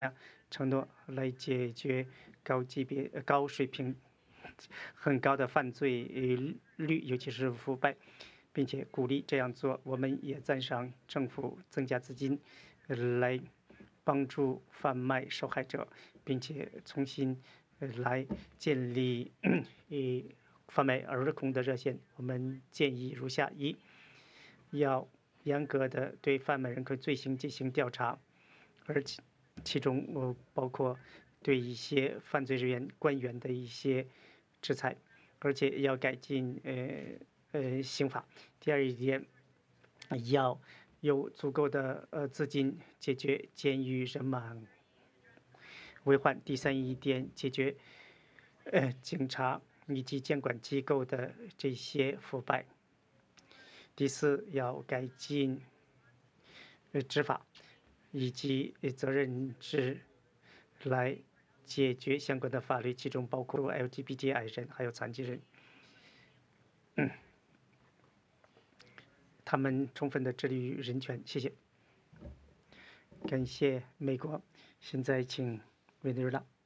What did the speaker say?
承诺来解决高水平、很高的犯罪率，尤其是腐败，并且鼓励这样做。我们也赞赏政府增加资金来帮助贩卖受害者，并且重新来建立贩卖儿童的热线。我们建议如下：一，要严格的对贩卖人口罪行进行调查，而且其中包括对一些犯罪人员官员的一些制裁，而且要改进刑法。第二一点，要有足够的资金解决监狱人满为患。第三一点，解决警察以及监管机构的这些腐败。第四，要改进执法以及责任制，来解决相关的法律，其中包括 LGBT 矮人还有残疾人，他们充分的致力于人权。谢谢。感谢美国。现在请委内瑞拉。